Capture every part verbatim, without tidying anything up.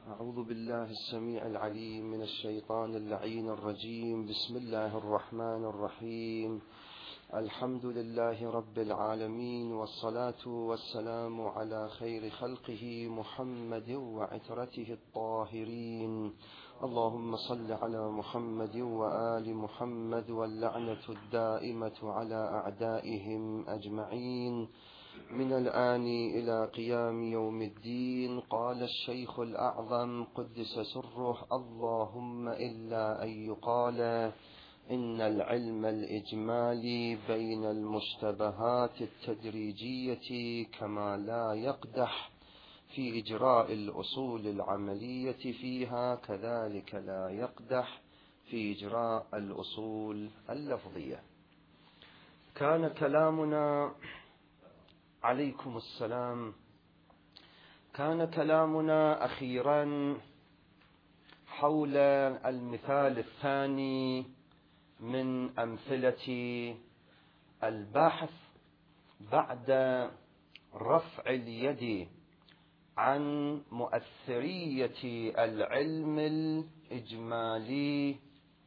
أعوذ بالله السميع العليم من الشيطان اللعين الرجيم. بسم الله الرحمن الرحيم. الحمد لله رب العالمين، والصلاة والسلام على خير خلقه محمد وعترته الطاهرين. اللهم صل على محمد وآل محمد، واللعنة الدائمة على أعدائهم أجمعين من الآن إلى قيام يوم الدين. قال الشيخ الأعظم قدس سره: اللهم إلا أن يقال إن العلم الإجمالي بين المشتبهات التدريجية كما لا يقدح في إجراء الأصول العملية فيها، كذلك لا يقدح في إجراء الأصول اللفظية. كان كلامنا عليكم السلام كان كلامنا أخيرا حول المثال الثاني من أمثلة البحث بعد رفع اليد عن مؤثرية العلم الإجمالي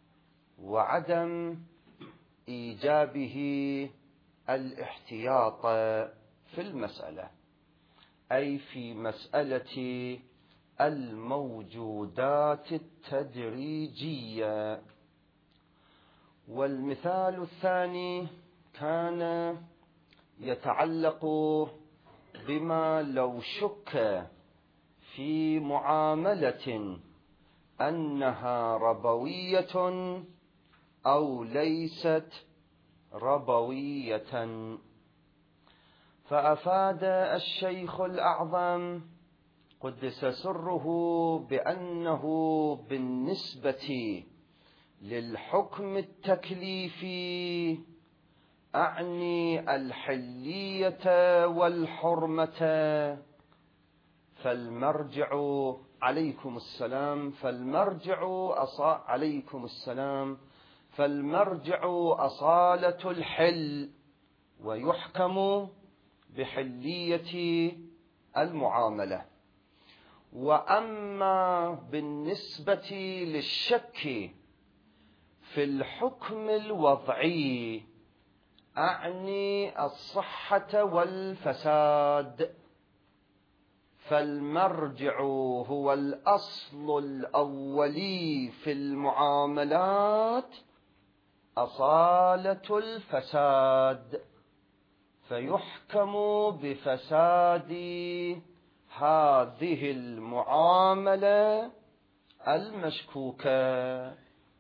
وعدم إيجابه الاحتياط في المسألة، أي في مسألة الموجودات التدريجية. والمثال الثاني كان يتعلق بما لو شك في معاملة أنها ربوية أو ليست ربوية. فأفاد الشيخ الأعظم قدس سره بأنه بالنسبة للحكم التكليفي، أعني الحلية والحرمة، فالمرجع عليكم السلام فالمرجع أصا عليكم السلام فالمرجع أصالة الحل، ويحكم بحلية المعاملة. وأما بالنسبة للشك في الحكم الوضعي، أعني الصحة والفساد، فالمرجع هو الأصل الأولي في المعاملات أصالة الفساد، فيحكم بفساد هذه المعاملة المشكوكة.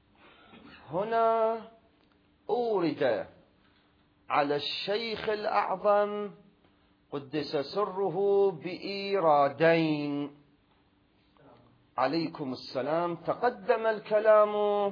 هنا أورد على الشيخ الأعظم قدس سره بإيرادين عليكم السلام تقدم الكلام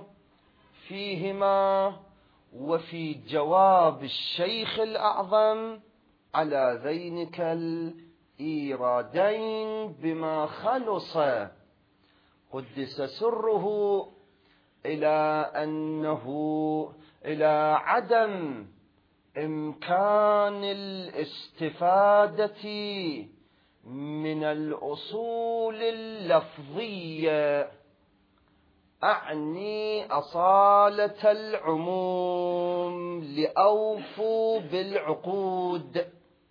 فيهما، وفي جواب الشيخ الأعظم على ذينك الإيرادين بما خلص قدس سره إلى أنه إلى عدم إمكان الاستفادة من الأصول اللفظية، أعني أصالة العموم، لأوفوا بالعقود.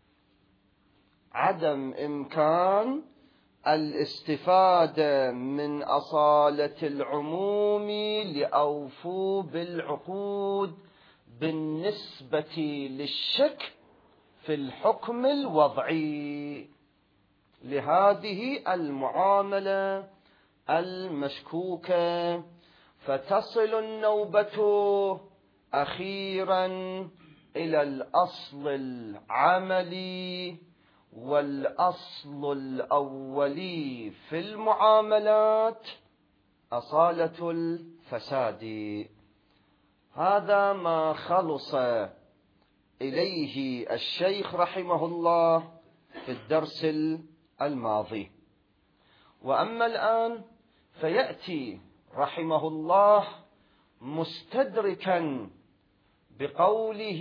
عدم إمكان الاستفادة من أصالة العموم لأوفوا بالعقود بالنسبة للشك في الحكم الوضعي لهذه المعاملة المشكوكة. فتصل النوبة أخيرا إلى الأصل العملي والأصل الأولي في المعاملات أصالة الفساد. هذا ما خلص إليه الشيخ رحمه الله في الدرس الماضي. وأما الآن فيأتي رحمه الله مستدركا بقوله: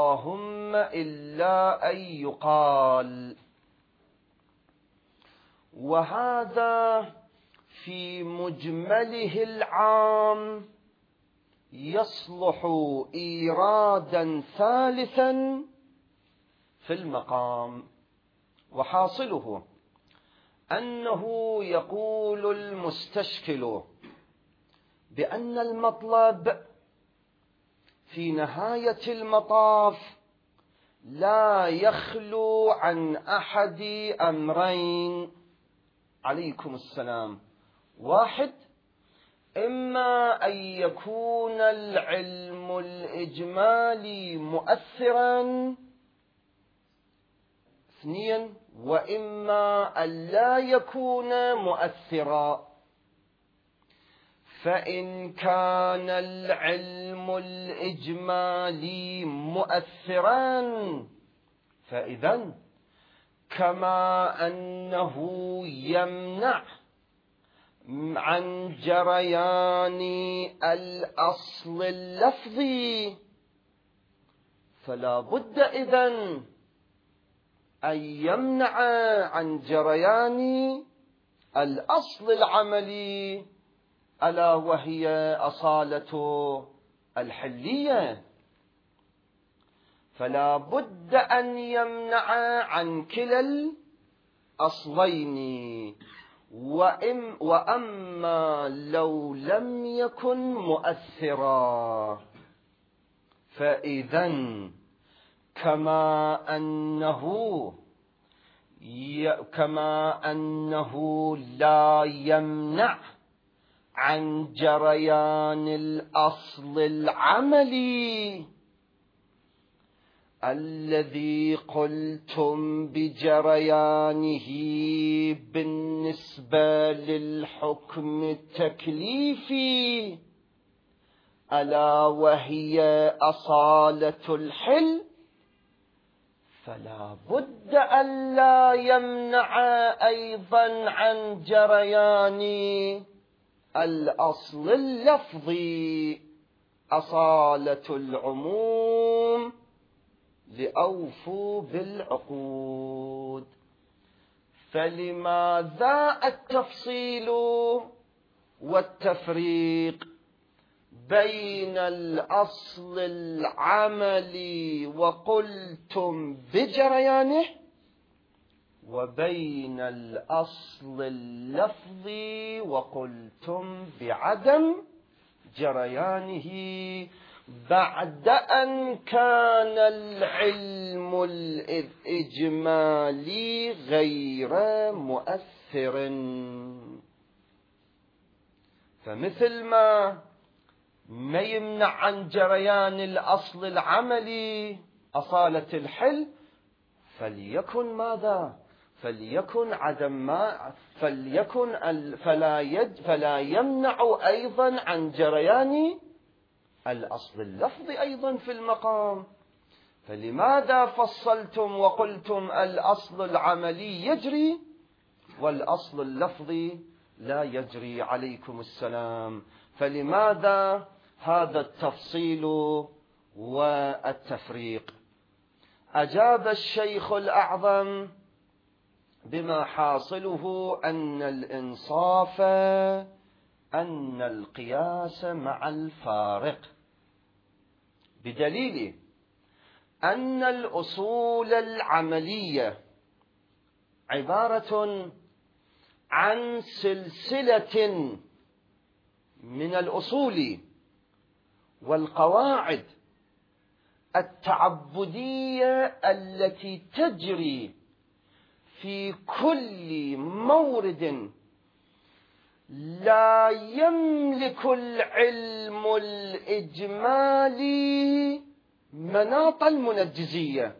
اللهم إلا أن يقال. وهذا في مجمله العام يصلح إيرادا ثالثا في المقام. وحاصله أنه يقول المستشكل بأن المطلب في نهاية المطاف لا يخلو عن أحد أمرين. عليكم السلام. واحد، إما أن يكون العلم الإجمالي مؤثرا. اثنين، وإما أن لا يكون مؤثرا. فإن كان العلم الإجمالي مؤثرا فإذن كما أنه يمنع عن جريان الأصل اللفظي، فلا بد إذن أن يمنع عن جريان الأصل العملي، ألا وهي أصالة الحلية. فلا بد أن يمنع عن كلا الأصلين. وإم وأما لو لم يكن مؤثرا فإذن كما أنه ي... كما أنه لا يمنع عن جريان الأصل العملي الذي قلتم بجريانه بالنسبة للحكم التكليفي، ألا وهي أصالة الحل، فلا بد أن لا يمنع أيضا عن جريان الأصل اللفظي، أصالة العموم لأوفوا بالعقود. فلماذا التفصيل والتفريق بين الأصل العملي وقلتم بجريانه وبين الأصل اللفظي وقلتم بعدم جريانه، بعد أن كان العلم الإجمالي غير مؤثر؟ فمثل ما ما يمنع عن جريان الأصل العملي أصالة الحل، فليكن ماذا؟ فليكن عدم ما فليكن فلا يد فلا يمنع أيضا عن جريان الأصل اللفظي أيضا في المقام. فلماذا فصلتم وقلتم الأصل العملي يجري والأصل اللفظي لا يجري؟ عليكم السلام. فلماذا هذا التفصيل والتفريق؟ أجاب الشيخ الأعظم بما حاصله أن الإنصاف أن القياس مع الفارق، بدليل أن الأصول العملية عبارة عن سلسلة من الأصول والقواعد التعبدية التي تجري في كل مورد لا يملك العلم الإجمالي مناط المنجزية،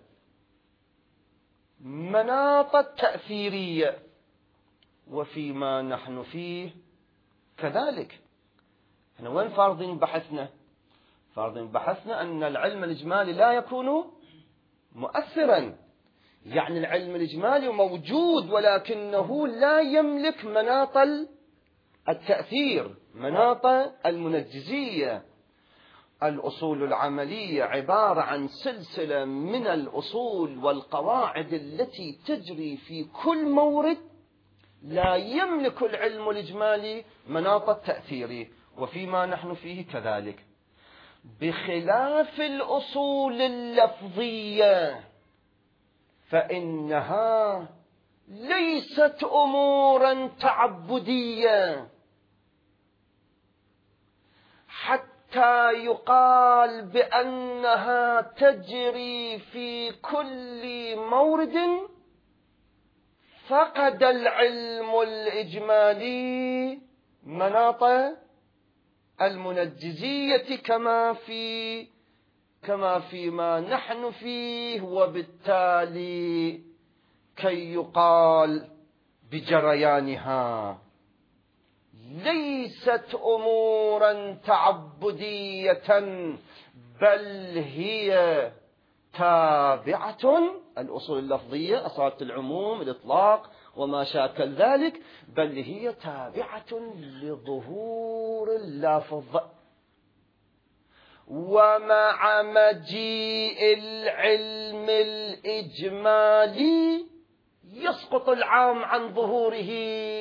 مناط التأثيرية، وفيما نحن فيه كذلك. احنا وين فارضين بحثنا؟ فارضين بحثنا أن العلم الإجمالي لا يكون مؤثرا، يعني العلم الإجمالي موجود ولكنه لا يملك مناط التأثير، مناط المنجزية. الأصول العملية عبارة عن سلسلة من الأصول والقواعد التي تجري في كل مورد لا يملك العلم الإجمالي مناط التأثير، وفيما نحن فيه كذلك. بخلاف الأصول اللفظية فإنها ليست أمورا تعبدية حتى يقال بأنها تجري في كل مورد. فقد العلم الإجمالي مناط المنجزية كما في كما فيما نحن فيه، وبالتالي كي يقال بجريانها ليست أمورا تعبدية، بل هي تابعة الأصول اللفظية، أصالة العموم، الإطلاق وما شاكل ذلك، بل هي تابعة لظهور اللفظ. ومع مجيء العلم الإجمالي يسقط العام عن ظهوره،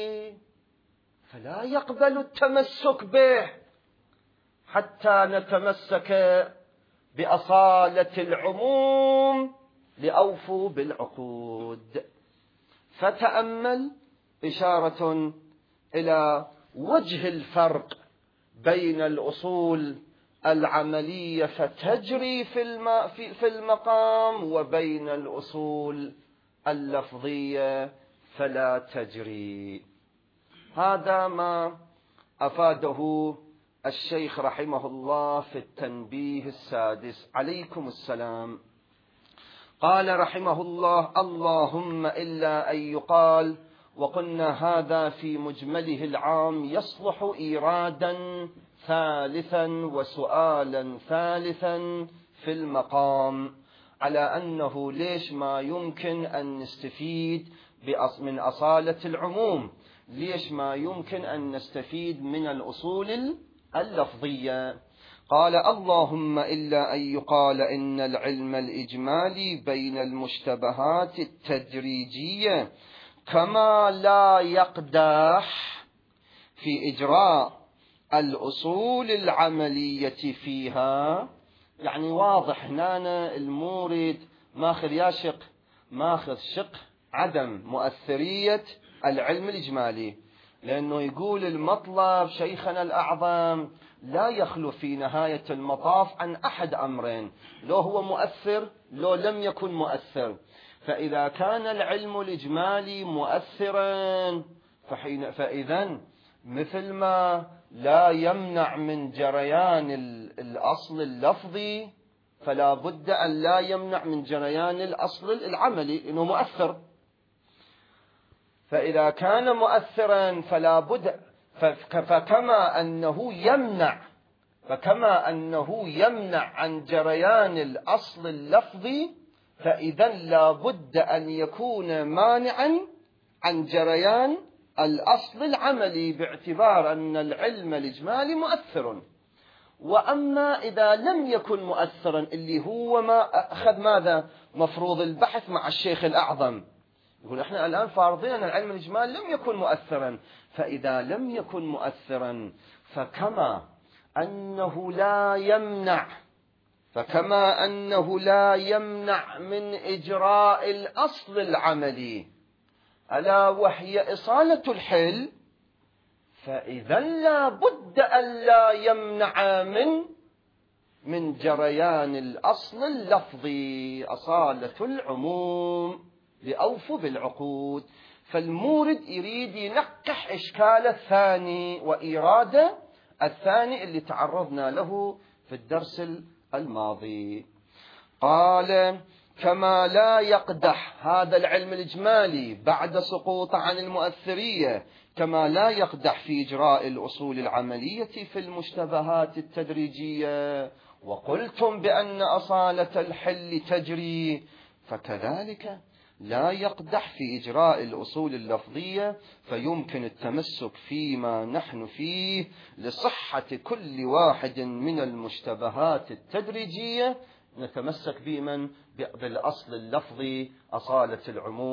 فلا يقبل التمسك به حتى نتمسك بأصالة العموم لأوفوا بالعقود. فتأمل إشارة إلى وجه الفرق بين الأصول العملية فتجري في في المقام، وبين الأصول اللفظية فلا تجري. هذا ما أفاده الشيخ رحمه الله في التنبيه السادس. عليكم السلام. قال رحمه الله: اللهم إلا أن يقال. وقلنا هذا في مجمله العام يصلح إيرادا ثالثا وسؤالا ثالثا في المقام، على أنه ليش ما يمكن أن نستفيد من أصالة العموم، ليش ما يمكن أن نستفيد من الأصول اللفظية. قال: اللهم إلا أن يقال إن العلم الإجمالي بين المشتبهات التدريجية كما لا يقدح في إجراء الأصول العملية فيها. يعني واضح هنا المورد ماخذ يا شق ماخذ شق عدم مؤثرية العلم الإجمالي، لأنه يقول المطلب شيخنا الأعظم لا يخلو في نهاية المطاف عن أحد أمرين: لو هو مؤثر لو لم يكن مؤثر. فإذا كان العلم الإجمالي مؤثرا فحين فإذن مثل ما لا يمنع من جريان الأصل اللفظي فلا بد أن لا يمنع من جريان الأصل العملي إنه مؤثر. فإذا كان مؤثرا فلا بد فكما أنه يمنع فكما أنه يمنع عن جريان الأصل اللفظي، فإذا لا بد أن يكون مانعا عن جريان الأصل العملي، باعتبار أن العلم الإجمالي مؤثر. وأما إذا لم يكن مؤثرا، اللي هو ما أخذ ماذا مفروض البحث مع الشيخ الأعظم، يقول احنا الآن فارضين أن العلم الإجمالي لم يكن مؤثرا. فإذا لم يكن مؤثرا فكما أنه لا يمنع فكما أنه لا يمنع من إجراء الأصل العملي ألا وهي إصالة الحل، فإذا لا بد أن لا يمنع من من جريان الأصل اللفظي أصالة العموم لأوفوا بالعقود. فالمورد يريد ينقح إشكال الثاني وإرادة الثاني اللي تعرضنا له في الدرس الماضي. قال: كما لا يقدح هذا العلم الإجمالي بعد سقوط عن المؤثرية، كما لا يقدح في إجراء الأصول العملية في المشتبهات التدريجية، وقلتم بأن أصالة الحل تجري، فكذلك لا يقدح في إجراء الأصول اللفظية، فيمكن التمسك فيما نحن فيه لصحة كل واحد من المشتبهات التدريجية نتمسك بمن بالأصل اللفظي أصالة العموم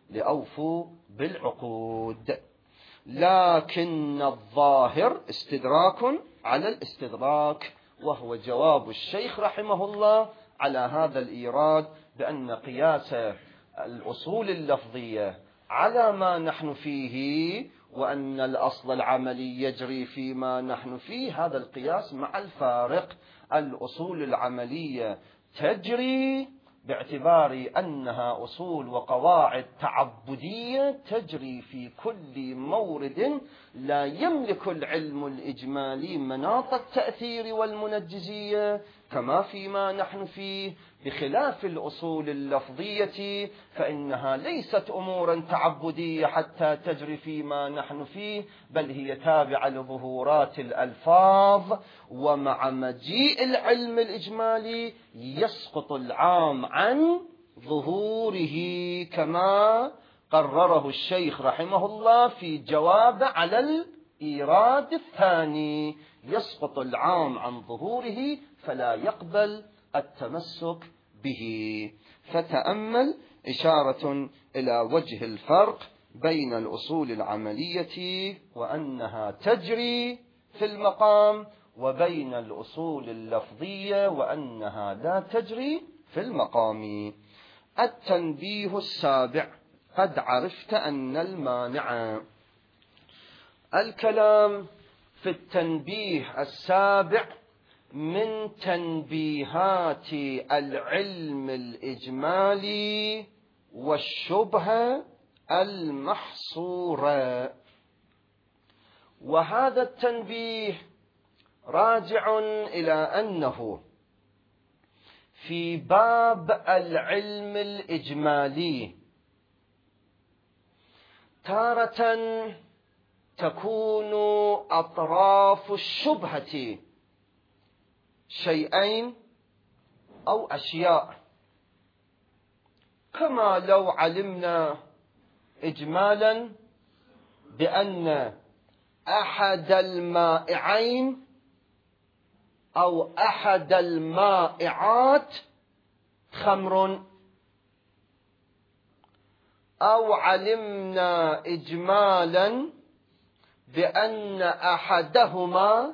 لأوفوا بالعقود. لكن الظاهر استدراك على الاستدراك، وهو جواب الشيخ رحمه الله على هذا الإيراد، بأن قياس الأصول اللفظية على ما نحن فيه وأن الأصل العملي يجري فيما نحن فيه، هذا القياس مع الفارق. الأصول العملية تجري باعتبار أنها أصول وقواعد تعبدية تجري في كل مورد لا يملك العلم الإجمالي مناط التأثير والمنجزية كما فيما نحن فيه، بخلاف الأصول اللفظية فإنها ليست أمورا تعبدية حتى تجري فيما نحن فيه، بل هي تابعة لظهورات الألفاظ، ومع مجيء العلم الإجمالي يسقط العام عن ظهوره كما قرره الشيخ رحمه الله في جواب على الإيراد الثاني، يسقط العام عن ظهوره فلا يقبل التمسك به. فتأمل إشارة إلى وجه الفرق بين الأصول العملية وأنها تجري في المقام، وبين الأصول اللفظية وأنها لا تجري في المقام. التنبيه السابع: قد عرفت أن المانع. الكلام في التنبيه السابع من تنبيهات العلم الإجمالي والشبهة المحصورة، وهذا التنبيه راجع إلى أنه في باب العلم الإجمالي تارة تكون أطراف الشبهة شيئين أو أشياء، كما لو علمنا إجمالا بأن أحد المائعين أو أحد المائعات خمر، أو علمنا إجمالا بأن أحدهما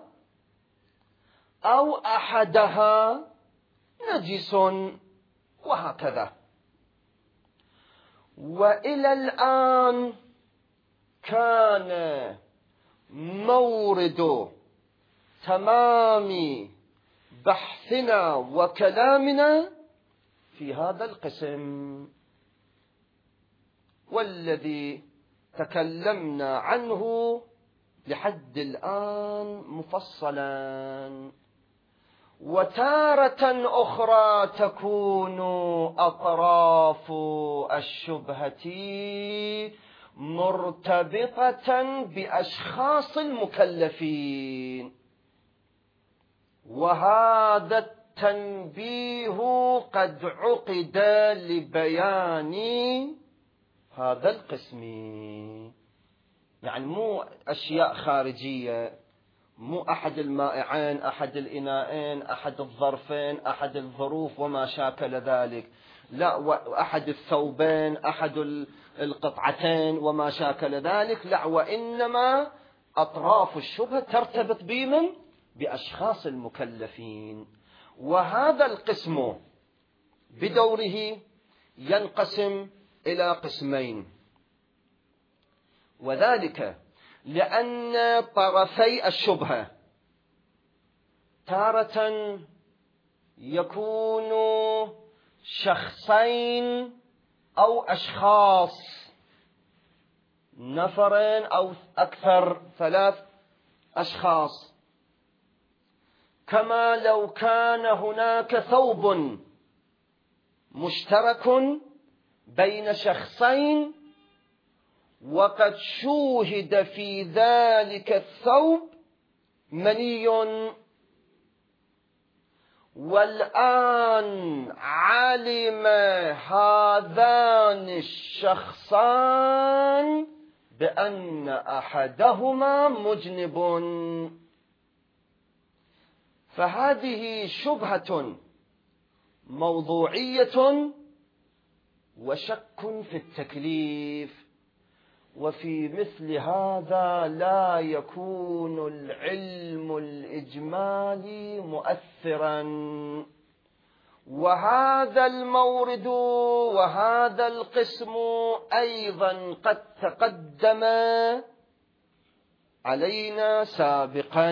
أو أحدها نجس، وهكذا. وإلى الآن كان مورد تمام بحثنا وكلامنا في هذا القسم، والذي تكلمنا عنه لحد الآن مفصلا. وتارة أخرى تكون أطراف الشبهة مرتبطة بأشخاص المكلفين، وهذا التنبيه قد عقد لبيان هذا القسم. يعني مو أشياء خارجية، مو أحد المائعين، أحد الإناءين، أحد الظرفين، أحد الظروف وما شاكل ذلك، لا، وأحد الثوبين، أحد القطعتين وما شاكل ذلك، لا، وإنما أطراف الشبهة ترتبط بمن؟ بأشخاص المكلفين. وهذا القسم بدوره ينقسم إلى قسمين، وذلك لأن طرفي الشبهة تارة يكون شخصين أو أشخاص، نفرين أو أكثر، ثلاث أشخاص، كما لو كان هناك ثوب مشترك بين شخصين وقد شوهد في ذلك الثوب مني، والآن علم هذان الشخصان بأن أحدهما مجنب، فهذه شبهة موضوعية وشك في التكليف. وفي مثل هذا لا يكون العلم الإجمالي مؤثرا. وهذا المورد وهذا القسم أيضا قد تقدم علينا سابقا،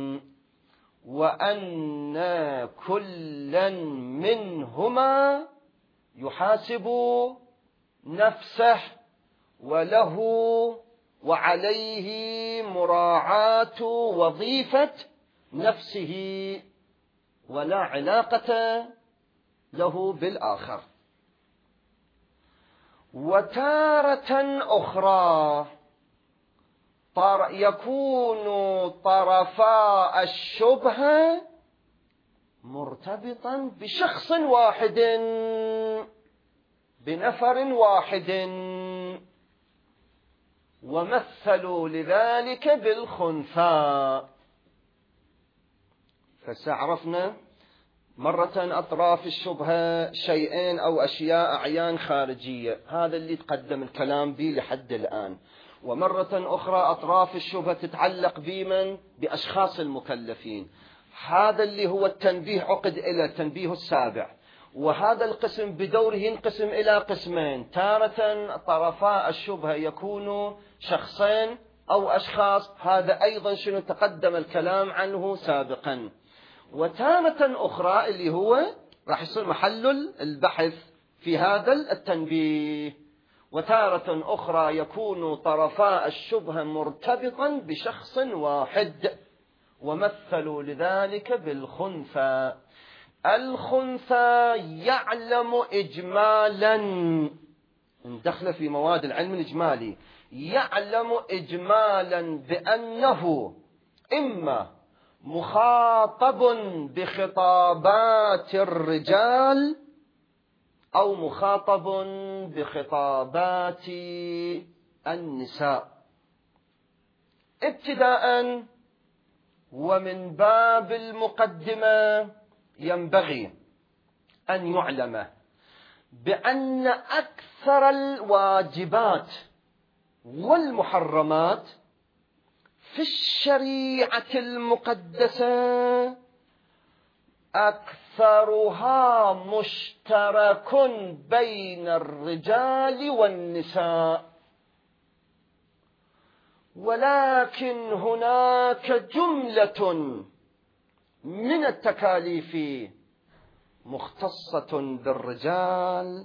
وأن كلا منهما يحاسب نفسه وله وعليه مراعاة وظيفة نفسه، ولا علاقة له بالآخر. وتارة أخرى يكون طرفا الشبهة مرتبطا بشخص واحد، بنفر واحد، ومثلوا لذلك بالخنثى. فاستعرفنا مرة أطراف الشبهة شيئين أو أشياء أعيان خارجية، هذا اللي تقدم الكلام به لحد الآن. ومرة أخرى أطراف الشبهة تتعلق بمن؟ بأشخاص المكلفين، هذا اللي هو التنبيه عقد إلى التنبيه السابع. وهذا القسم بدوره ينقسم إلى قسمين، تارة طرفاء الشبهة يكون شخصين أو أشخاص، هذا أيضا شنو تقدم الكلام عنه سابقا. وتارة أخرى اللي هو راح يصير محل البحث في هذا التنبيه، وتارة أخرى يكون طرفاء الشبهة مرتبطا بشخص واحد، ومثلوا لذلك بالخنثى. الخنثى يعلم إجمالا، دخل في مواد العلم الإجمالي، يعلم إجمالا بأنه إما مخاطب بخطابات الرجال أو مخاطب بخطابات النساء. ابتداء ومن باب المقدمة ينبغي أن يعلم بأن أكثر الواجبات والمحرمات في الشريعة المقدسة أكثرها مشترك بين الرجال والنساء، ولكن هناك جملة من التكاليف مختصة بالرجال،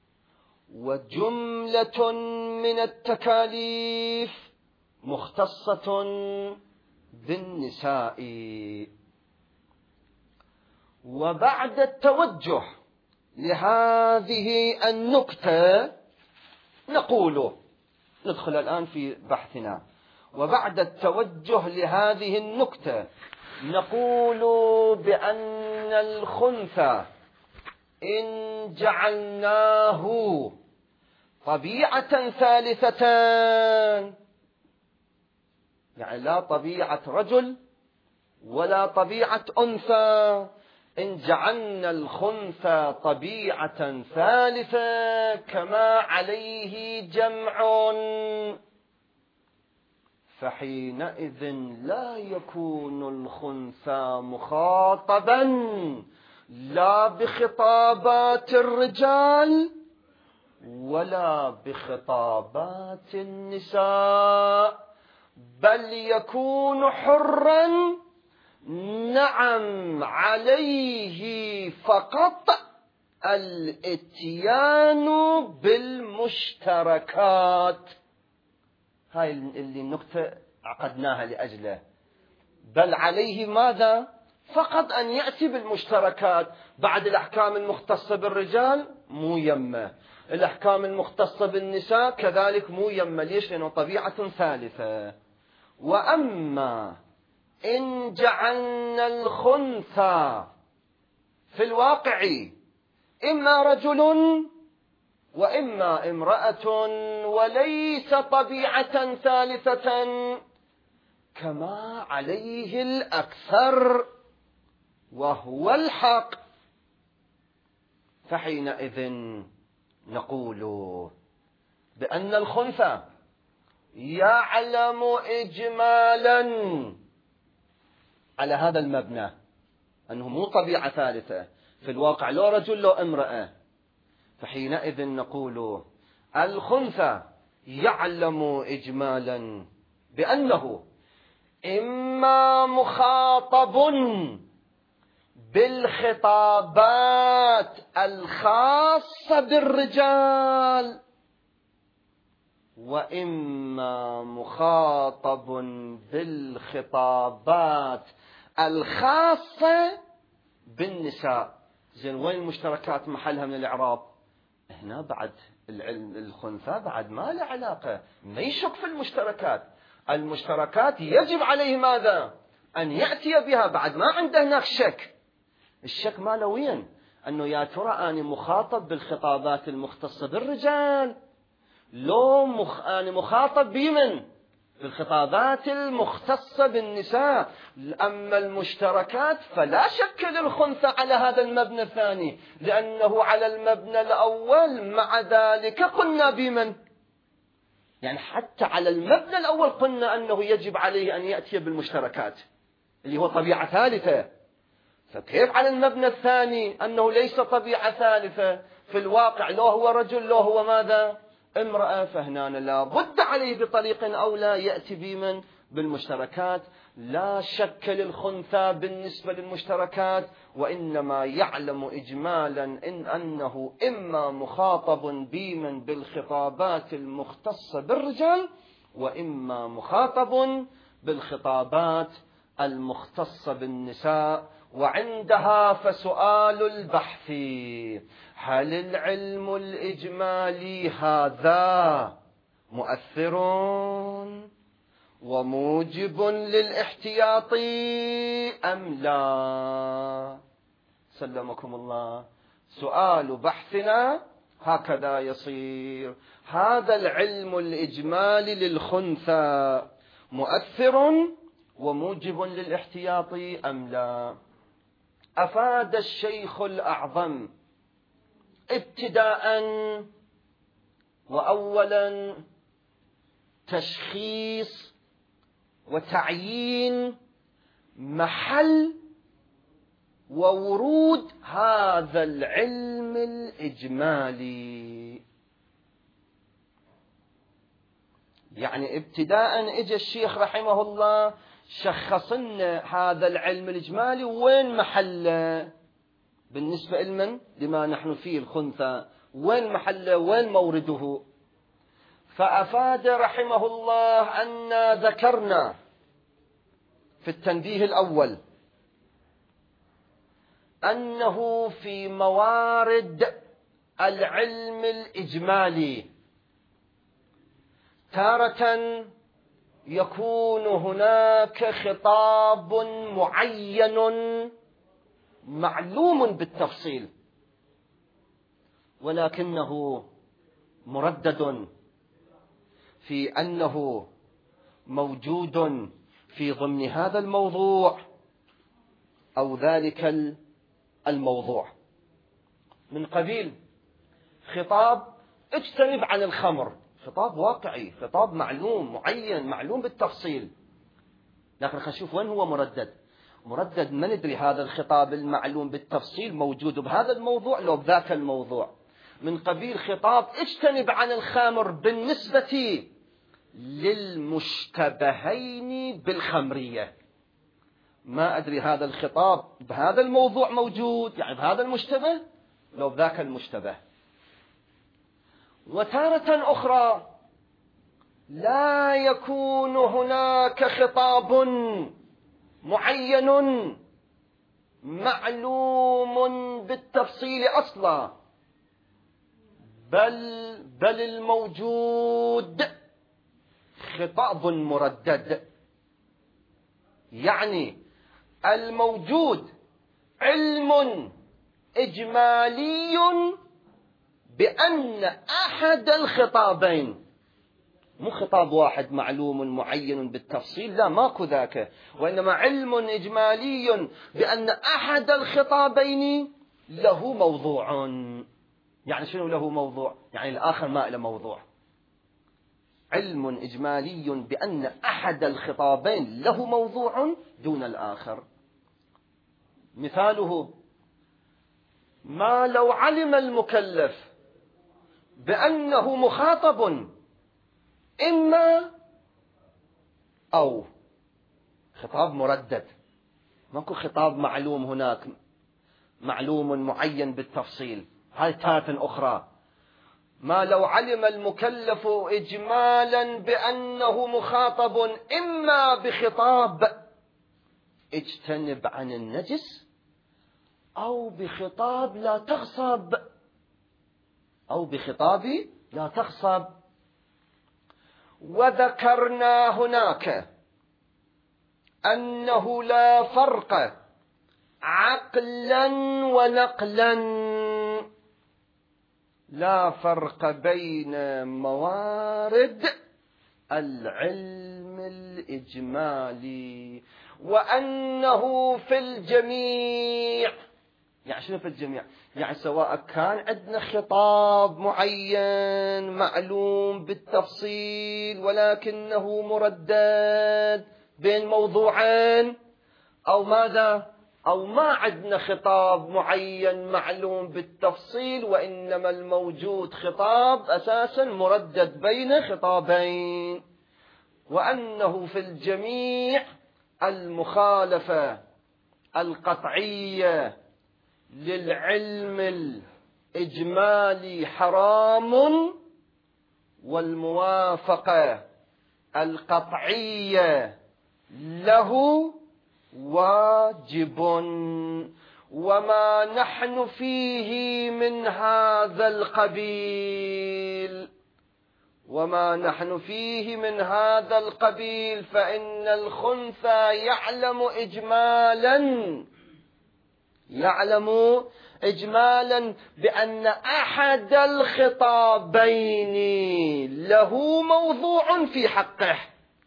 وجملة من التكاليف مختصة بالنساء. وبعد التوجه لهذه النكتة نقول، ندخل الآن في بحثنا، وبعد التوجه لهذه النكتة نقول بأن الخنثى إن جعلناه طبيعة ثالثة، يعني لا طبيعة رجل ولا طبيعة أنثى، إن جعلنا الخنثى طبيعة ثالثة كما عليه جمع، فحينئذ لا يكون الخنثى مخاطبا لا بخطابات الرجال ولا بخطابات النساء، بل يكون حرا. نعم، عليه فقط الاتيان بالمشتركات. هاي اللي النقطة عقدناها لأجله. بل عليه ماذا؟ فقط أن يأتي بالمشتركات. بعد الأحكام المختصة بالرجال مو يمه، الأحكام المختصة بالنساء كذلك مو يمه. ليش؟ لأنه طبيعة ثالثة. وأما إن جعلنا الخنثى في الواقع إما رجل وإما امرأة وليس طبيعة ثالثة كما عليه الأكثر وهو الحق، فحينئذ نقول بأن الخنثى يعلم إجمالا على هذا المبنى أنه مو طبيعة ثالثة في الواقع، لا رجل لا امرأة، فحينئذ نقول الخنثى يعلم إجمالا بأنه إما مخاطب بالخطابات الخاصة بالرجال، وإما مخاطب بالخطابات الخاصة بالنساء. زين، وين المشتركات محلها من الإعراب؟ هنا بعد العلم الخنثى بعد ما له علاقة، ما يشك في المشتركات. المشتركات يجب عليه ماذا؟ أن يأتي بها، بعد ما عنده هناك شك. الشك ماله وين؟ أنه يا ترى أنا مخاطب بالخطابات المختصة بالرجال، لو مخ... أنا مخاطب بمن؟ بالخطابات المختصة بالنساء. أما المشتركات فلا شك للخنثى على هذا المبنى الثاني، لأنه على المبنى الأول مع ذلك قلنا بمن؟ يعني حتى على المبنى الأول قلنا أنه يجب عليه أن يأتي بالمشتركات اللي هو طبيعة ثالثة، فكيف على المبنى الثاني أنه ليس طبيعة ثالثة في الواقع، لا هو رجل لا هو ماذا؟ امرأة. فهنا لا بد عليه بطريق أو لا يأتي بمن؟ بالمشتركات. لا شك للخنثى بالنسبة للمشتركات، وإنما يعلم إجمالا إن أنه إما مخاطب بمن بالخطابات المختصة بالرجال، وإما مخاطب بالخطابات المختصة بالنساء. وعندها فسؤال البحث: هل العلم الإجمالي هذا مؤثر وموجب للاحتياط أم لا؟ سلمكم الله. سؤال بحثنا هكذا يصير: هذا العلم الإجمالي للخنثى مؤثر وموجب للاحتياط أم لا؟ أفاد الشيخ الأعظم ابتداء وأولا تشخيص وتعيين محل وورود هذا العلم الإجمالي. يعني ابتداء اجى الشيخ رحمه الله شخص لنا هذا العلم الإجمالي وين محله بالنسبة لمن؟ لما نحن فيه الخنثى، وين محله وين مورده؟ فأفاد رحمه الله أن ذكرنا في التنبيه الأول أنه في موارد العلم الإجمالي تارة يكون هناك خطاب معين معلوم بالتفصيل، ولكنه مردد في أنه موجود في ضمن هذا الموضوع أو ذلك الموضوع، من قبيل خطاب اجتنب عن الخمر، خطاب واقعي، خطاب معلوم معين معلوم بالتفصيل، لكن خلينا نشوف وين هو مردد. مردد ما ندري هذا الخطاب المعلوم بالتفصيل موجود بهذا الموضوع لو بذاك الموضوع، من قبيل خطاب اجتنب عن الخمر بالنسبة للمشتبهين بالخمرية. ما أدري هذا الخطاب بهذا الموضوع موجود، يعني بهذا المشتبه لو بذاك المشتبه. وتارة أخرى لا يكون هناك خطاب معين معلوم بالتفصيل أصلا، بل بل الموجود خطاب مردد. يعني الموجود علم إجمالي بأن أحد الخطابين، مو خطاب واحد معلوم معين بالتفصيل، لا ماكو ذاك، وإنما علم إجمالي بأن أحد الخطابين له موضوع. يعني شنو له موضوع؟ يعني الآخر ما له موضوع. علم إجمالي بأن أحد الخطابين له موضوع دون الآخر. مثاله: ما لو علم المكلف بأنه مخاطب إما أو، خطاب مردد، ماكو خطاب معلوم هناك معلوم معين بالتفصيل، هاي تارة أخرى. ما لو علم المكلف إجمالا بأنه مخاطب إما بخطاب اجتنب عن النجس، أو بخطاب لا تغصب، أو بخطاب لا تغصب. وذكرنا هناك أنه لا فرق عقلا ونقلا، لا فرق بين موارد العلم الإجمالي، وأنه في الجميع. يعني شنو في الجميع؟ يعني سواء كان عندنا خطاب معين معلوم بالتفصيل ولكنه مردد بين موضوعين، أو ماذا؟ أو ما عندنا خطاب معين معلوم بالتفصيل وإنما الموجود خطاب أساسا مردد بين خطابين، وأنه في الجميع المخالفة القطعية للعلم الإجمالي حرام، والموافقة القطعية له واجب. وما نحن فيه من هذا القبيل وما نحن فيه من هذا القبيل فإن الخنثى يعلم إجمالا يعلم إجمالا بأن أحد الخطابين له موضوع في حقه.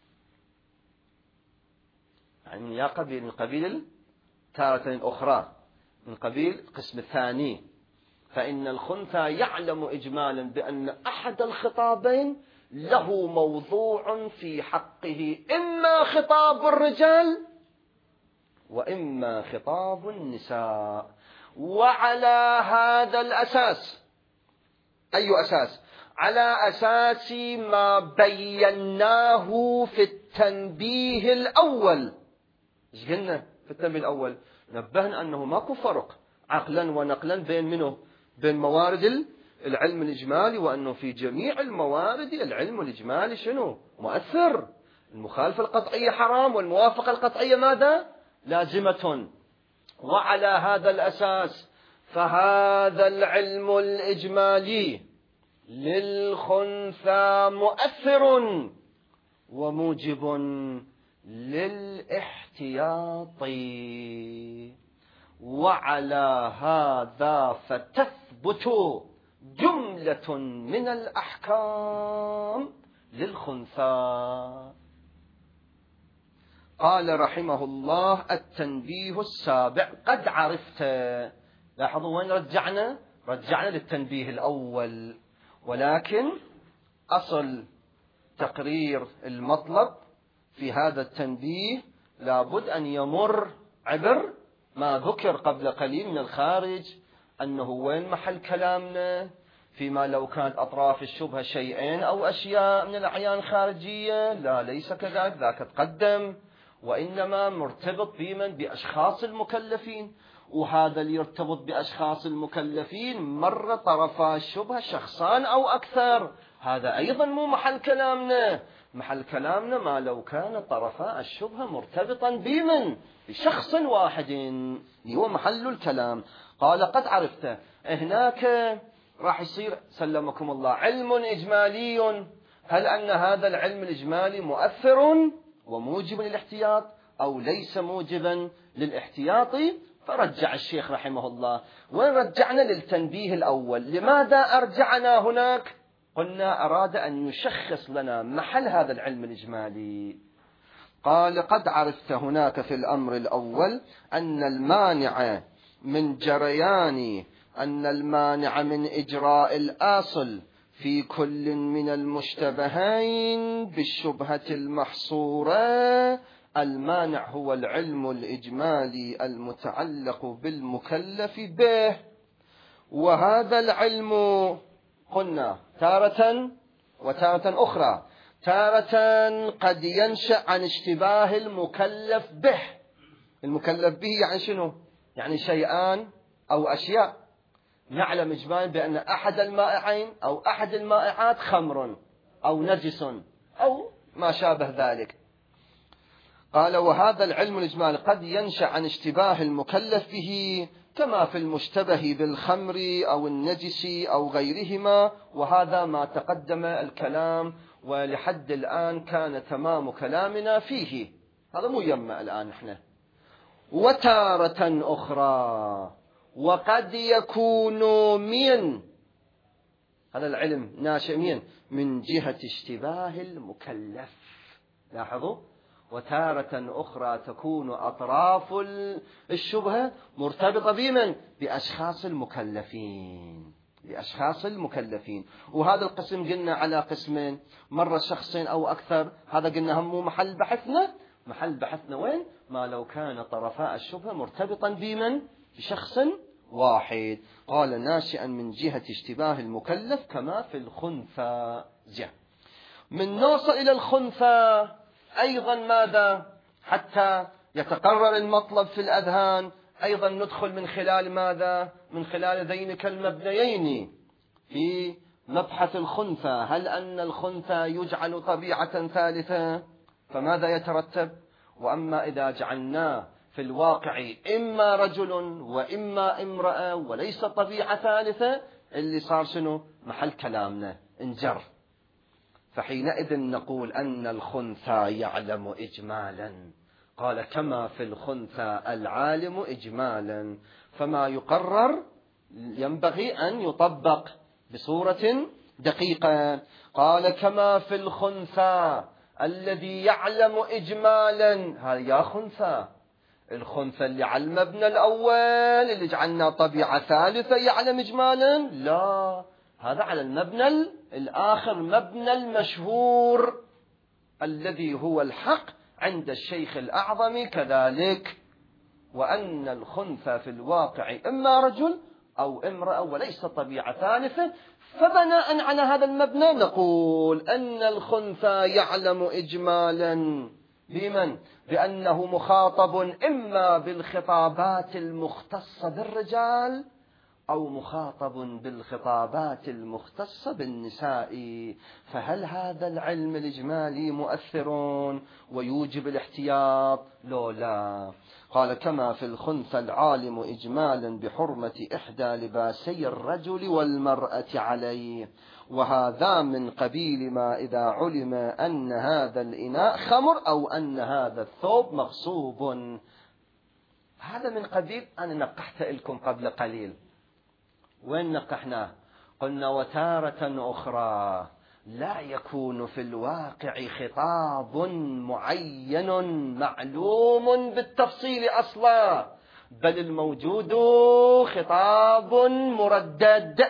يعني يا قبيل من قبيل تارة أخرى، من قبيل القسم الثاني، فإن الخنثى يعلم إجمالا بأن أحد الخطابين له موضوع في حقه، إما خطاب الرجال وإما خطاب النساء. وعلى هذا الأساس، أي أساس؟ على أساس ما بيناه في التنبيه الأول. إيش قلنا في التنبيه الأول؟ نبهنا أنه ماكو فرق عقلا ونقلا بين منه بين موارد العلم الإجمالي، وأنه في جميع الموارد العلم الإجمالي شنو؟ مؤثر. المخالفة القطعية حرام، والموافقة القطعية ماذا؟ لازمة. وعلى هذا الأساس فهذا العلم الإجمالي للخنثى مؤثر وموجب للاحتياط. وعلى هذا فتثبت جملة من الأحكام للخنثى. قال رحمه الله: التنبيه السابع. قد عرفت. لاحظوا وين رجعنا؟ رجعنا للتنبيه الأول، ولكن أصل تقرير المطلب في هذا التنبيه لابد أن يمر عبر ما ذكر قبل قليل من الخارج، أنه وين محل كلامنا فيما لو كانت أطراف الشبهة شيئين أو أشياء من الأعيان الخارجية. لا، ليس كذلك، ذاك تقدم، وإنما مرتبط بمن؟ بأشخاص المكلفين. وهذا اللي يرتبط بأشخاص المكلفين مر طرفا الشبهة شخصان أو أكثر، هذا أيضا مو محل كلامنا. محل كلامنا ما لو كان طرفا الشبهة مرتبطا بمن؟ بشخص واحد، هو محل الكلام. قال: قد عرفت. هناك راح يصير سلمكم الله علم إجمالي. هل أن هذا العلم الإجمالي مؤثر وموجب للاحتياط أو ليس موجبا للاحتياط؟ فرجع الشيخ رحمه الله. وين رجعنا؟ للتنبيه الأول. لماذا أرجعنا هناك؟ قلنا أراد أن يشخص لنا محل هذا العلم الإجمالي. قال: قد عرفت هناك في الأمر الأول أن المانع من جريان أن المانع من إجراء الآصل في كل من المشتبهين بالشبهة المحصورة، المانع هو العلم الإجمالي المتعلق بالمكلف به. وهذا العلم قلنا تارة وتارة أخرى، تارة قد ينشأ عن اشتباه المكلف به. المكلف به يعني شنو؟ يعني شيئان أو أشياء نعلم إجمالا بأن أحد المائعين أو أحد المائعات خمر أو نجس أو ما شابه ذلك. قال وهذا العلم الإجمالي قد ينشأ عن اشتباه المكلف به كما في المشتبه بالخمر أو النجس أو غيرهما، وهذا ما تقدم الكلام ولحد الآن كان تمام كلامنا فيه، هذا مو يما الآن احنا. وتارة أخرى وقد يكون من هذا العلم ناشئ من من جهة اشتباه المكلف، لاحظوا، وتارة أخرى تكون أطراف الشبهة مرتبطة بمن؟ بأشخاص المكلفين، بأشخاص المكلفين. وهذا القسم قلنا على قسمين، مرة شخصين أو أكثر، هذا قلنا هم محل بحثنا. محل بحثنا وين؟ ما لو كان طرفاء الشبهة مرتبطا بمن؟ بشخص واحد. قال ناشئا من جهة اشتباه المكلف كما في الخنثى. جاء من نوصل إلى الخنثى أيضا ماذا؟ حتى يتقرر المطلب في الأذهان، أيضا ندخل من خلال ماذا؟ من خلال ذينك المبنيين في مبحث الخنثى. هل أن الخنثى يجعل طبيعة ثالثة؟ فماذا يترتب؟ وأما إذا جعلناه في الواقع إما رجل وإما امرأة وليس طبيعة ثالثة، اللي صار شنو؟ محل كلامنا انجر. فحينئذ نقول أن الخنثى يعلم إجمالا. قال كما في الخنثى العالم إجمالا، فما يقرر ينبغي أن يطبق بصورة دقيقة. قال كما في الخنثى الذي يعلم إجمالا، هذا يا خنثى الخنثى اللي على المبنى الأول اللي جعلنا طبيعة ثالثة يعلم إجمالا، لا، هذا على المبنى الآخر، مبنى المشهور الذي هو الحق عند الشيخ الأعظم كذلك، وأن الخنثى في الواقع إما رجل أو امرأة وليس طبيعة ثالثة. فبناء على هذا المبنى نقول أن الخنثى يعلم إجمالا بمن؟ بأنه مخاطب إما بالخطابات المختصة بالرجال أو مخاطب بالخطابات المختصة بالنساء. فهل هذا العلم الإجمالي مؤثر ويوجب الاحتياط؟ لو لا. قال كما في الخنثى العالم إجمالا بحرمة إحدى لباسي الرجل والمرأة عليه، وهذا من قبيل ما إذا علم أن هذا الإناء خمر أو أن هذا الثوب مغصوب. هذا من قبيل، أنا نقحت لكم قبل قليل، وين نقحنا؟ قلنا وتارة أخرى لا يكون في الواقع خطاب معين معلوم بالتفصيل أصلا، بل الموجود خطاب مردد،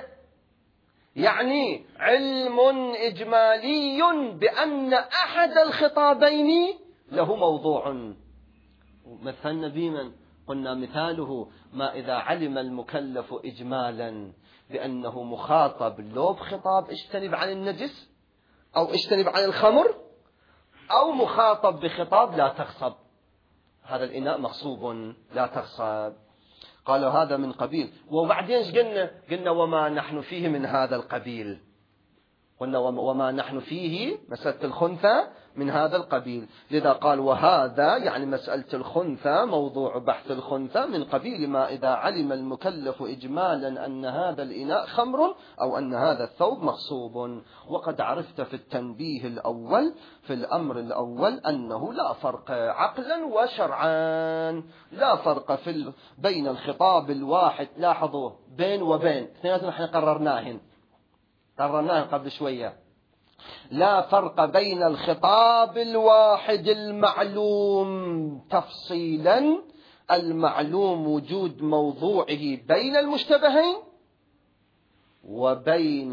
يعني علم إجمالي بأن أحد الخطابين له موضوع. مثلنا بمن؟ قلنا مثاله ما إذا علم المكلف إجمالا بأنه مخاطب لو بخطاب اجتنب عن النجس أو اجتنب عن الخمر، أو مخاطب بخطاب لا تغصب، هذا الإناء مغصوب لا تغصب. قالوا هذا من قبيل. وبعدين قلنا قلنا وما نحن فيه من هذا القبيل، قلنا وما نحن فيه مسألة الخنثى من هذا القبيل. لذا قال وهذا يعني مسألة الخنثى موضوع بحث الخنثى من قبيل ما إذا علم المكلف إجمالا أن هذا الإناء خمر أو أن هذا الثوب مغصوب. وقد عرفت في التنبيه الأول في الأمر الأول أنه لا فرق عقلا وشرعا، لا فرق في بين الخطاب الواحد، لاحظوا بين وبين اثنين نحن قررناهن قررناه قبل شوية، لا فرق بين الخطاب الواحد المعلوم تفصيلا المعلوم وجود موضوعه بين المشتبهين وبين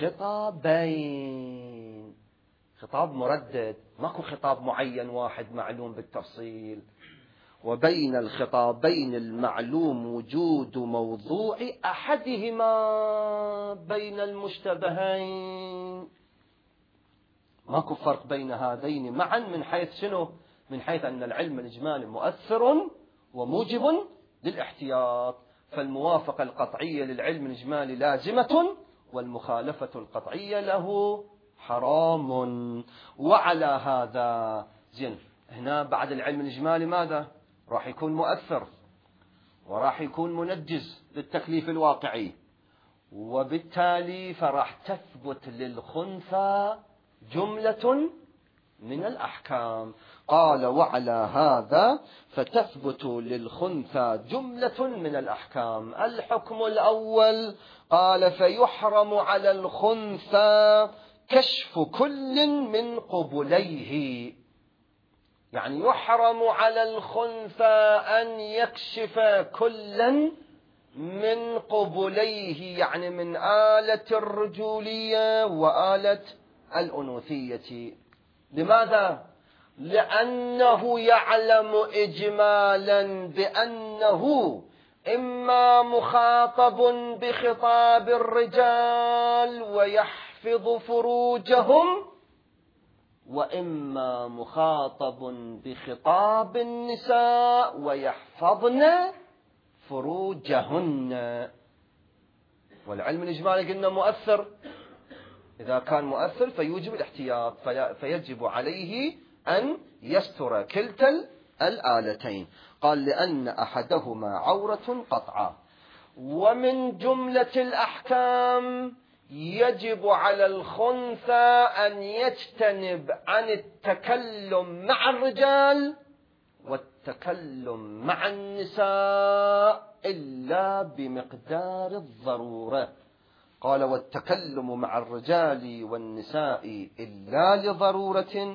الخطابين. خطاب مردد، ماكو خطاب معين واحد معلوم بالتفصيل. وبين الخطابين المعلوم وجود موضوع أحدهما بين المشتبهين. ماكو فرق بين هذين معا من حيث شنو؟ من حيث أن العلم الإجمالي مؤثر وموجب للاحتياط، فالموافقة القطعية للعلم الإجمالي لازمة والمخالفة القطعية له حرام. وعلى هذا زين هنا بعد العلم الإجمالي ماذا؟ راح يكون مؤثر وراح يكون منجز للتكليف الواقعي، وبالتالي فراح تثبت للخنثى جملة من الأحكام. قال وعلى هذا فتثبت للخنثى جملة من الأحكام. الحكم الأول قال فيحرم على الخنثى كشف كل من قبليه، يعني يحرم على الخنثى أن يكشف كلا من قبليه، يعني من آلة الرجولية وآلة الأنوثية. لماذا؟ لأنه يعلم إجمالا بأنه إما مخاطب بخطاب الرجال ويحفظ فروجهم، وإما مخاطب بخطاب النساء ويحفظن فروجهن. والعلم الإجمالي قلنا مؤثر، إذا كان مؤثر فيوجب الاحتياط، فيجب عليه أن يستر كلتا الآلتين. قال لأن أحدهما عورة قطعا. ومن جملة الأحكام يجب على الخنثى أن يجتنب عن التكلم مع الرجال والتكلم مع النساء إلا بمقدار الضرورة. قال والتكلم مع الرجال والنساء إلا لضرورة.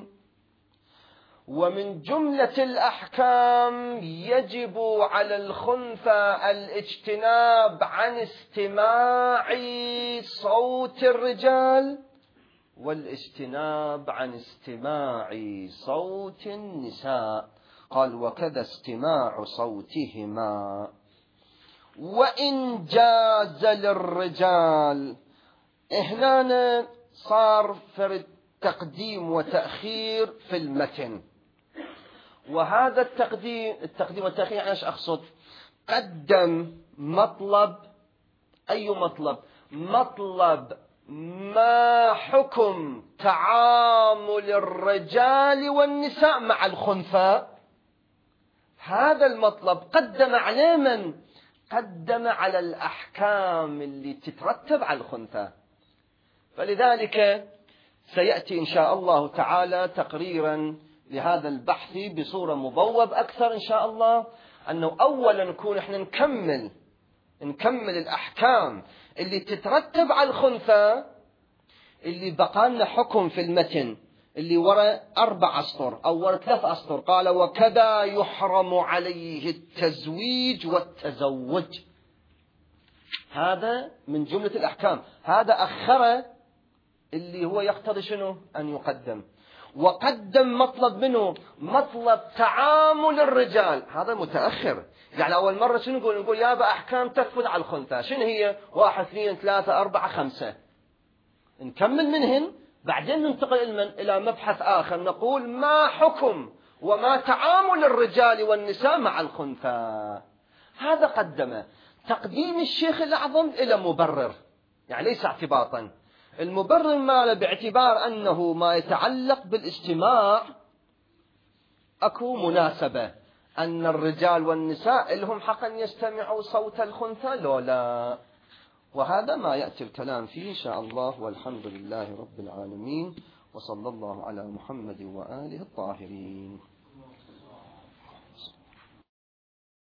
ومن جملة الأحكام يجب على الخنثى الاجتناب عن استماع صوت الرجال والاجتناب عن استماع صوت النساء. قال وكذا استماع صوتهما. وإن جاز للرجال، هنا صار فرد تقديم وتأخير في المتن، وهذا التقديم التقديم والتأخير يعني ايش أقصد؟ قدم مطلب، أي مطلب؟ مطلب ما حكم تعامل الرجال والنساء مع الخنثى. هذا المطلب قدم على من؟ قدم على الأحكام اللي تترتب على الخنثى. فلذلك سيأتي إن شاء الله تعالى تقريرا لهذا البحث بصورة مبوب أكثر إن شاء الله، أنه أولا نكون إحنا نكمل نكمل الأحكام اللي تترتب على الخنثى، اللي بقالنا حكم في المتن اللي وراء أربع أسطر أو وراء ثلاث أسطر. قال وكذا يحرم عليه التزويج والتزوج. هذا من جملة الأحكام، هذا أخره اللي هو يقتضي شنو؟ أن يقدم. وقدم مطلب منه مطلب تعامل الرجال، هذا متأخر. يعني أول مرة شنو نقول؟ نقول يابا أحكام تثبت على الخنثى، شنو هي؟ واحد اثنين ثلاثة أربعة خمسة، نكمل منهن، بعدين ننتقل إلى مبحث آخر نقول ما حكم وما تعامل الرجال والنساء مع الخنثى. هذا قدمه. تقديم الشيخ الأعظم إلى مبرر، يعني ليس اعتباطا، المبرر ماله باعتبار أنه ما يتعلق بالاستماع أكو مناسبة، أن الرجال والنساء لهم حق أن يستمعوا صوت الخنثى لو لا. وهذا ما يأتي الكلام فيه إن شاء الله، والحمد لله رب العالمين، وصلى الله على محمد وآله الطاهرين.